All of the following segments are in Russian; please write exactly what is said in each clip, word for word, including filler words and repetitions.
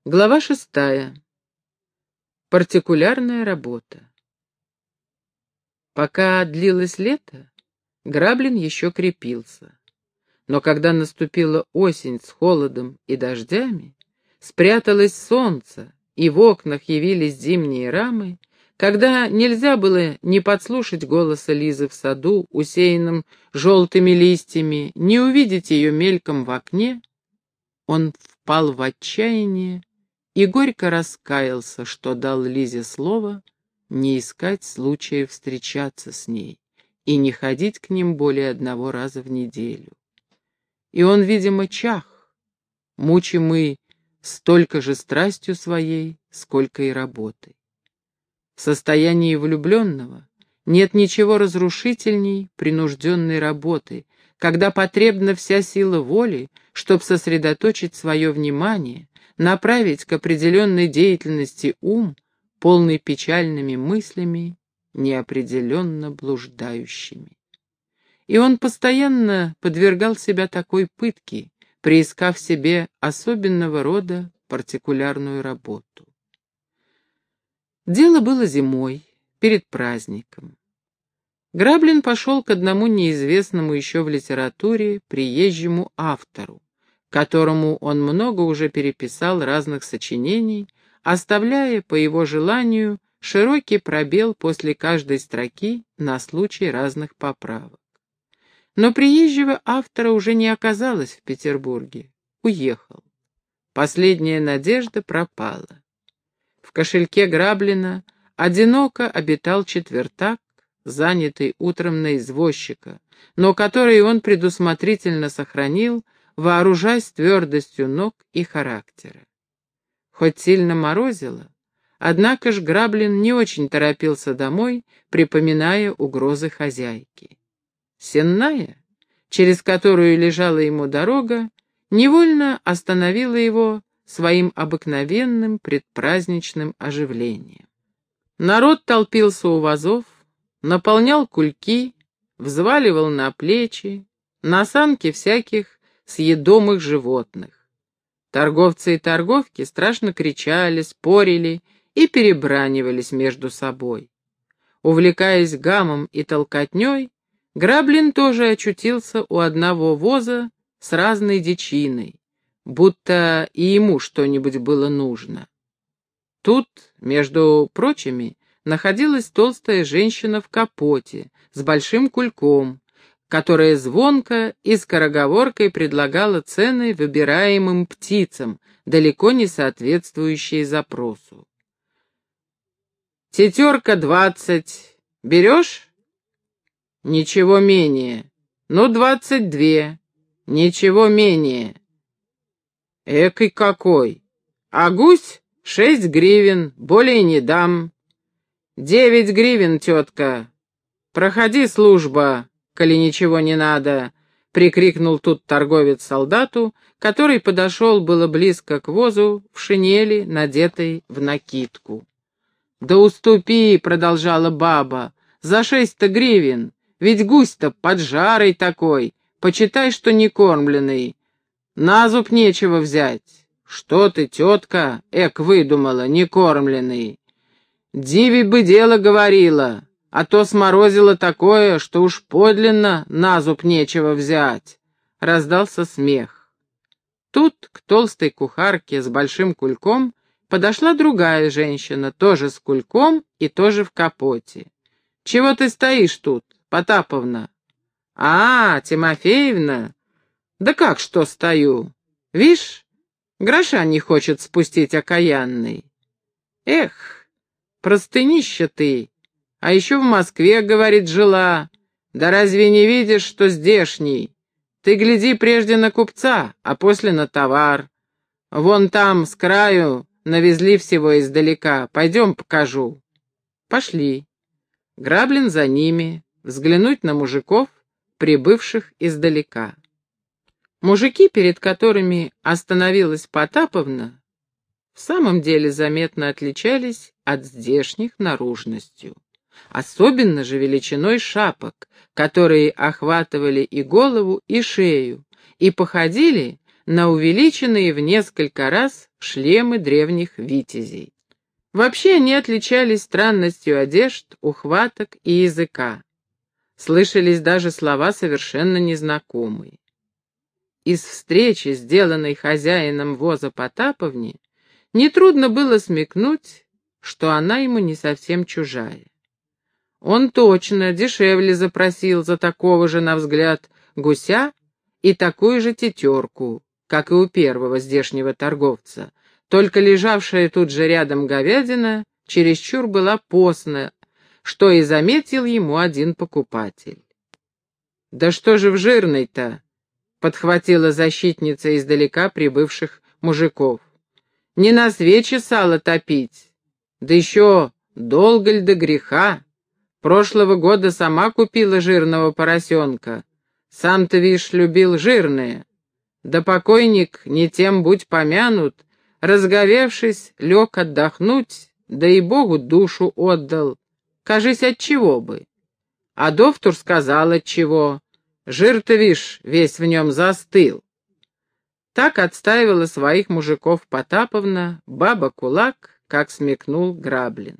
Глава шестая. Партикулярная работа. Пока длилось лето, Граблин еще крепился. Но когда наступила осень с холодом и дождями, спряталось солнце, и в окнах явились зимние рамы, когда нельзя было не подслушать голоса Лизы в саду, усеянном желтыми листьями, не увидеть ее мельком в окне, он впал в отчаяние и горько раскаялся, что дал Лизе слово не искать случая встречаться с ней и не ходить к ним более одного раза в неделю. И он, видимо, чах, мучимый столько же страстью своей, сколько и работой. В состоянии влюбленного нет ничего разрушительней принужденной работы, когда потребна вся сила воли, чтобы сосредоточить свое внимание, направить к определенной деятельности ум, полный печальными мыслями, неопределенно блуждающими. И он постоянно подвергал себя такой пытке, приискав себе особенного рода партикулярную работу. Дело было зимой, перед праздником. Граблин пошел к одному неизвестному еще в литературе приезжему автору, которому он много уже переписал разных сочинений, оставляя, по его желанию, широкий пробел после каждой строки на случай разных поправок. Но приезжего автора уже не оказалось в Петербурге, уехал. Последняя надежда пропала. В кошельке Граблина одиноко обитал четвертак, занятый утром на извозчика, но который он предусмотрительно сохранил, вооружаясь твердостью ног и характера. Хоть сильно морозило, однако ж Граблин не очень торопился домой, припоминая угрозы хозяйки. Сенная, через которую лежала ему дорога, невольно остановила его своим обыкновенным предпраздничным оживлением. Народ толпился у вазов, наполнял кульки, взваливал на плечи, на санки всяких съедомых животных. Торговцы и торговки страшно кричали, спорили и перебранивались между собой. Увлекаясь гамом и толкотней, Граблин тоже очутился у одного воза с разной дичиной, будто и ему что-нибудь было нужно. Тут, между прочими, находилась толстая женщина в капоте с большим кульком, которая звонко и скороговоркой предлагала цены выбираемым птицам, далеко не соответствующие запросу. «Тетерка двадцать. Берешь?» «Ничего менее. Ну, двадцать две. Ничего менее». «Экой какой! А гусь шесть гривен, более не дам». «Девять гривен, тетка. Проходи, служба, коли ничего не надо», — прикрикнул тут торговец солдату, который подошел было близко к возу в шинели, надетой в накидку. «Да уступи», — продолжала баба, — «за шесть-то гривен, ведь гусь-то поджарый такой, почитай, что не кормленный. На зуб нечего взять». «Что ты, тетка, эк, выдумала, не кормленный? Диви бы дело говорила, а то сморозило такое, что уж подлинно на зуб нечего взять». Раздался смех. Тут к толстой кухарке с большим кульком подошла другая женщина, тоже с кульком и тоже в капоте. «Чего ты стоишь тут, Потаповна?» «А, Тимофеевна? Да как что стою? Вишь, гроша не хочет спустить окаянный. Эх, простынища ты, а еще в Москве, говорит, жила. Да разве не видишь, что здешний? Ты гляди прежде на купца, а после на товар. Вон там, с краю, навезли всего издалека. Пойдем покажу». Пошли. Граблин за ними, взглянуть на мужиков, прибывших издалека. Мужики, перед которыми остановилась Потаповна, в самом деле заметно отличались от здешних наружностью. Особенно же величиной шапок, которые охватывали и голову, и шею, и походили на увеличенные в несколько раз шлемы древних витязей. Вообще они отличались странностью одежд, ухваток и языка. Слышались даже слова совершенно незнакомые. Из встречи, сделанной хозяином воза Потаповне, нетрудно было смекнуть, что она ему не совсем чужая. Он точно дешевле запросил за такого же, на взгляд, гуся и такую же тетерку, как и у первого здешнего торговца, только лежавшая тут же рядом говядина чересчур была постна, что и заметил ему один покупатель. «Да что же в жирной-то?» — подхватила защитница издалека прибывших мужиков. «Не на свече сало топить, да еще долго ль до греха? Прошлого года сама купила жирного поросенка. Сам-то, вишь, любил жирное. Да покойник, не тем будь помянут, разговевшись, лег отдохнуть, да и Богу душу отдал. Кажись, отчего бы. А доктор сказал, отчего. Жир-то, вишь, весь в нем застыл». Так отстаивала своих мужиков Потаповна, баба-кулак, как смекнул Граблин.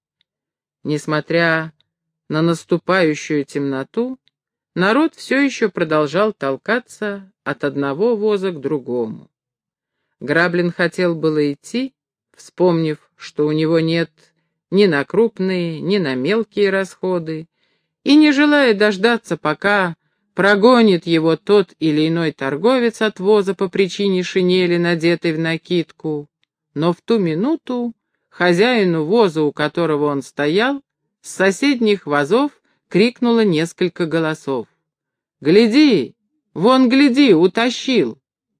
Несмотря на наступающую темноту, народ все еще продолжал толкаться от одного воза к другому. Граблин хотел было идти, вспомнив, что у него нет ни на крупные, ни на мелкие расходы, и не желая дождаться, пока прогонит его тот или иной торговец от воза по причине шинели, надетой в накидку, но в ту минуту хозяину воза, у которого он стоял, с соседних возов крикнуло несколько голосов. «Гляди! Вон, гляди! Утащил!»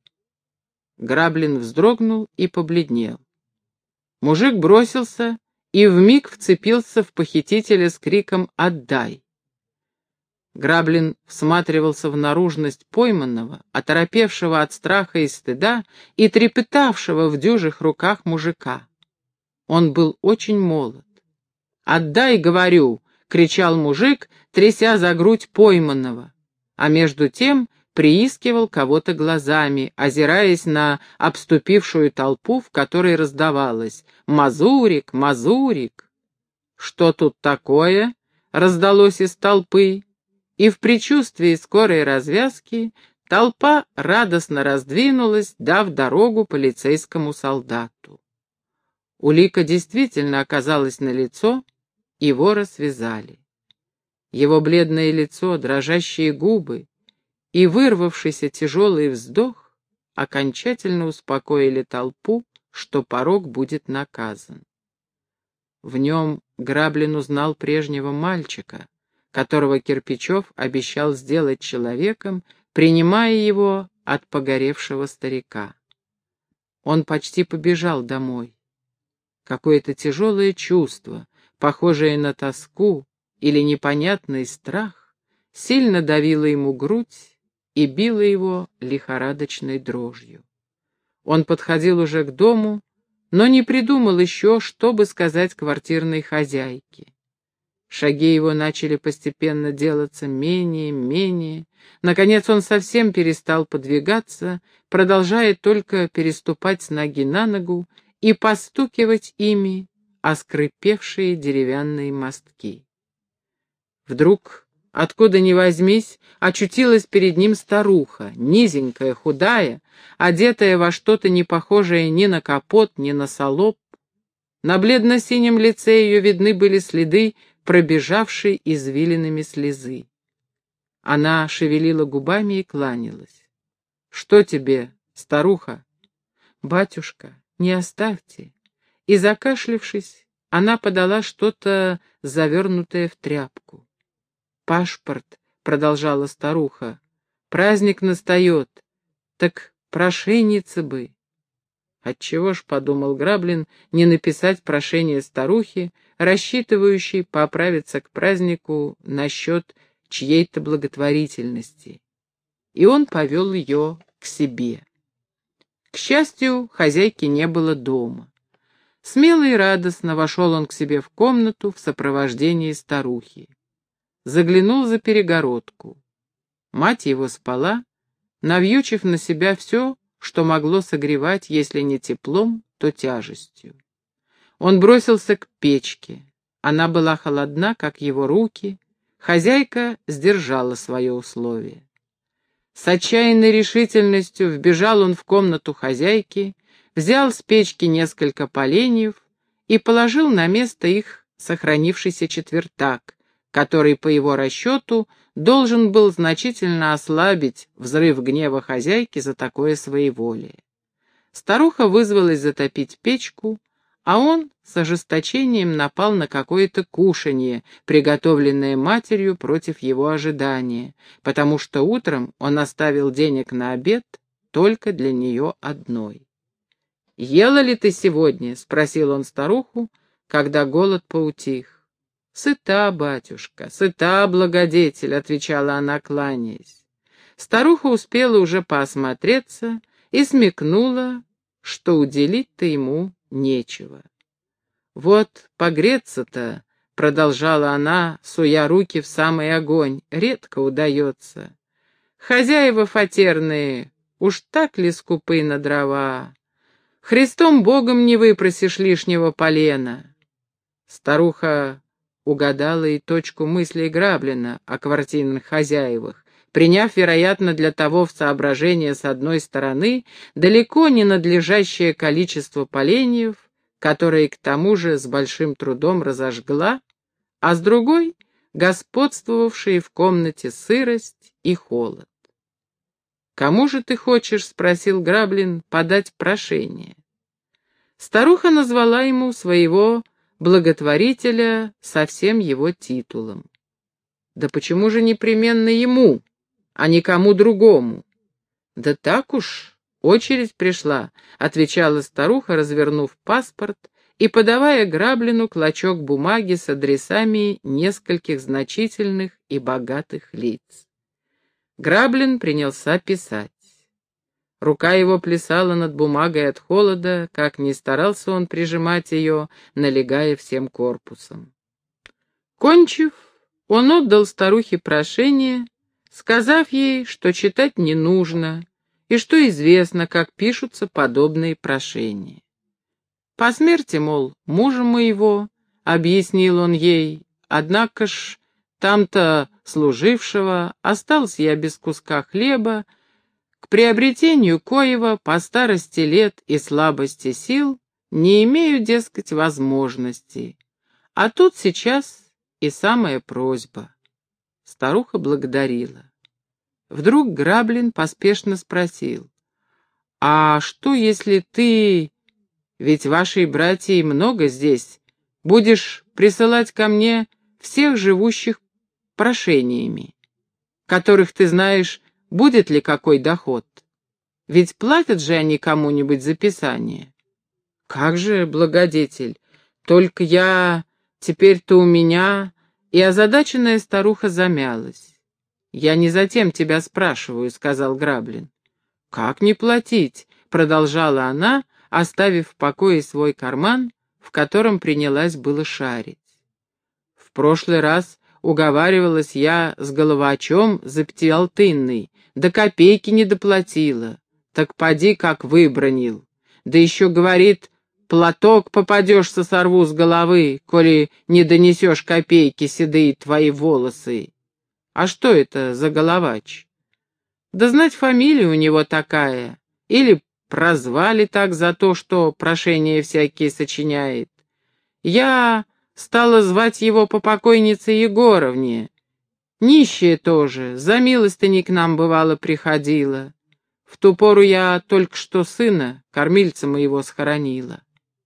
Граблин вздрогнул и побледнел. Мужик бросился и вмиг вцепился в похитителя с криком «Отдай!». Граблин всматривался в наружность пойманного, оторопевшего от страха и стыда и трепетавшего в дюжих руках мужика. Он был очень молод. «Отдай, говорю!» — кричал мужик, тряся за грудь пойманного, а между тем приискивал кого-то глазами, озираясь на обступившую толпу, в которой раздавалось «Мазурик! Мазурик!». «Что тут такое?» — раздалось из толпы, и в предчувствии скорой развязки толпа радостно раздвинулась, дав дорогу полицейскому солдату. Улика действительно оказалась налицо, и вора связали. Его бледное лицо, дрожащие губы и вырвавшийся тяжелый вздох окончательно успокоили толпу, что порок будет наказан. В нем Граблин узнал прежнего мальчика, которого Кирпичев обещал сделать человеком, принимая его от погоревшего старика. Он почти побежал домой. Какое-то тяжелое чувство, похожее на тоску или непонятный страх, сильно давило ему грудь и било его лихорадочной дрожью. Он подходил уже к дому, но не придумал еще, что бы сказать квартирной хозяйке. Шаги его начали постепенно делаться менее, менее. Наконец он совсем перестал подвигаться, продолжая только переступать с ноги на ногу и постукивать ими о скрипевшие деревянные мостки. Вдруг, откуда ни возьмись, очутилась перед ним старуха, низенькая, худая, одетая во что-то не похожее ни на капот, ни на салоп. На бледно-синем лице ее видны были следы пробежавшей извилинами слезы. Она шевелила губами и кланялась. «Что тебе, старуха?» «Батюшка, не оставьте». И, закашлявшись, она подала что-то завернутое в тряпку. «Пашпорт», — продолжала старуха, — «праздник настает, так прошенница бы». Отчего ж, — подумал Граблин, — не написать прошение старухе, рассчитывающей поправиться к празднику насчет чьей-то благотворительности. И он повел ее к себе. К счастью, хозяйки не было дома. Смело и радостно вошел он к себе в комнату в сопровождении старухи. Заглянул за перегородку. Мать его спала, навьючив на себя все, что могло согревать, если не теплом, то тяжестью. Он бросился к печке. Она была холодна, как его руки. Хозяйка сдержала свое условие. С отчаянной решительностью вбежал он в комнату хозяйки, взял с печки несколько поленьев и положил на место их сохранившийся четвертак, который, по его расчету, должен был значительно ослабить взрыв гнева хозяйки за такое своеволие. Старуха вызвалась затопить печку, а он с ожесточением напал на какое-то кушанье, приготовленное матерью против его ожидания, потому что утром он оставил денег на обед только для нее одной. «Ела ли ты сегодня?» — спросил он старуху, когда голод поутих. «Сыта, батюшка, сыта, благодетель», — отвечала она, кланяясь. Старуха успела уже поосмотреться и смекнула, что уделить-то ему нечего. «Вот погреться-то», — продолжала она, суя руки в самый огонь, — «редко удается. Хозяева фатерные, уж так ли скупы на дрова? Христом Богом не выпросишь лишнего полена». Старуха угадала и точку мыслей Граблина о квартирных хозяевах, приняв, вероятно, для того в соображение с одной стороны далеко не надлежащее количество поленьев, которые к тому же с большим трудом разожгла, а с другой — господствовавшие в комнате сырость и холод. «Кому же ты хочешь, — спросил Граблин, — подать прошение?» Старуха назвала ему своего благотворителя со всем его титулом. «Да почему же непременно ему, а не кому другому?» «Да так уж, очередь пришла», — отвечала старуха, развернув паспорт и подавая Граблину клочок бумаги с адресами нескольких значительных и богатых лиц. Граблин принялся писать. Рука его плясала над бумагой от холода, как ни старался он прижимать ее, налегая всем корпусом. Кончив, он отдал старухе прошение, сказав ей, что читать не нужно, и что известно, как пишутся подобные прошения. «По смерти, мол, мужа моего, — объяснил он ей, — однако ж там-то служившего остался я без куска хлеба, к приобретению коего по старости лет и слабости сил не имею, дескать, возможности. А тут сейчас и самая просьба». Старуха благодарила. Вдруг Граблин поспешно спросил: «А что, если ты, ведь вашей братьей много здесь, будешь присылать ко мне всех живущих прошениями, которых ты знаешь, будет ли какой доход? Ведь платят же они кому-нибудь за писание». «Как же, благодетель, только я... теперь-то у меня...» И озадаченная старуха замялась. «Я не затем тебя спрашиваю», — сказал Граблин. «Как не платить?» — продолжала она, оставив в покое свой карман, в котором принялась было шарить. «В прошлый раз уговаривалась я с головачом за пятиалтынный, до копейки не доплатила. Так поди, как выбронил. Да еще говорит, платок попадешься, сорву с головы, коли не донесешь копейки седые твои волосы». «А что это за головач?» «Да знать, фамилия у него такая. Или прозвали так за то, что прошения всякие сочиняет. Я стала звать его по покойнице Егоровне. Нищая тоже, за милостыней к нам бывало приходила. В ту пору я только что сына, кормильца моего, схоронила».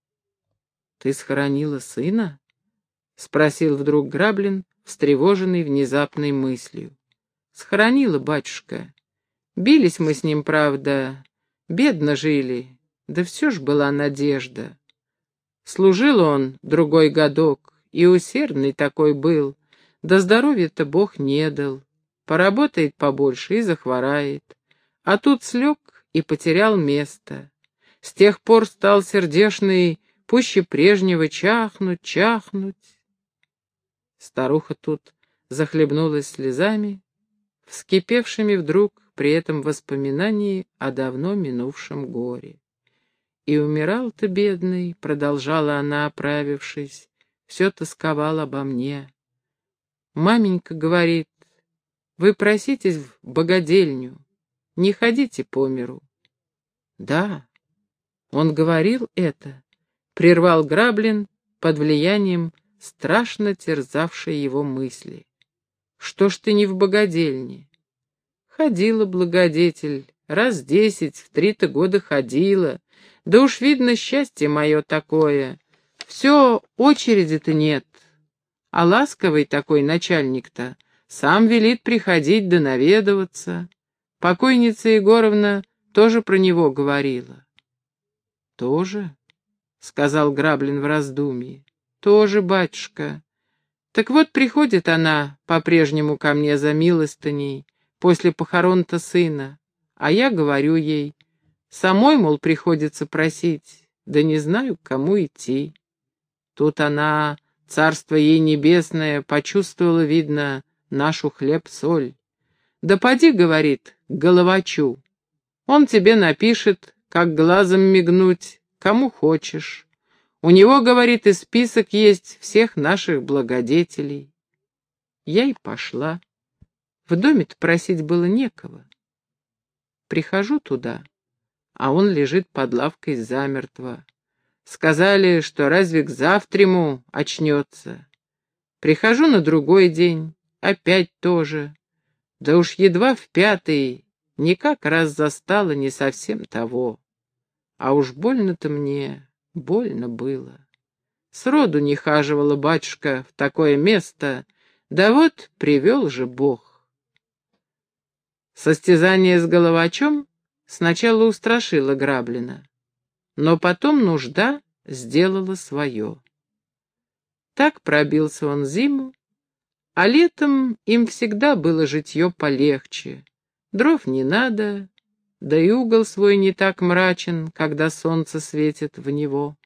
«Ты схоронила сына?» — спросил вдруг Граблин, встревоженный внезапной мыслью. «Схоронила, батюшка. Бились мы с ним, правда, бедно жили, да все ж была надежда. Служил он другой годок, и усердный такой был, да здоровья-то Бог не дал. Поработает побольше и захворает. А тут слег и потерял место. С тех пор стал сердешный пуще прежнего чахнуть, чахнуть». Старуха тут захлебнулась слезами, вскипевшими вдруг при этом воспоминании о давно минувшем горе. «И умирал-то, бедный», — продолжала она, оправившись, — «все тосковал обо мне. Маменька говорит, вы проситесь в богадельню, не ходите по миру». «Да, он говорил это», — прервал Граблин под влиянием страшно терзавшей его мысли. «Что ж ты не в богадельне?» «Ходила, благодетель, раз десять, в три-то года ходила. Да уж видно, счастье мое такое. Все очереди-то нет. А ласковый такой начальник-то сам велит приходить да наведываться. Покойница Егоровна тоже про него говорила». «Тоже?» — сказал Граблин в раздумье. «Тоже, батюшка. Так вот, приходит она по-прежнему ко мне за милостыней после похорон-то сына, а я говорю ей, самой, мол, приходится просить, да не знаю, к кому идти». Тут она, царство ей небесное, почувствовала, видно, нашу хлеб-соль. «Да поди, — говорит, — к Головачу, он тебе напишет, как глазом мигнуть, кому хочешь. У него, — говорит, — и список есть всех наших благодетелей». Я и пошла. В доме-то просить было некого. Прихожу туда, а он лежит под лавкой замертво. Сказали, что разве к завтраму очнется. Прихожу на другой день, опять тоже. Да уж едва в пятый, никак раз застала не совсем того. А уж больно-то мне, больно было. Сроду не хаживала, батюшка, в такое место, да вот привел же Бог. Состязание с Головачом сначала устрашило Граблина, но потом нужда сделала свое. Так пробился он зиму, а летом им всегда было житье полегче. Дров не надо, да и угол свой не так мрачен, когда солнце светит в него.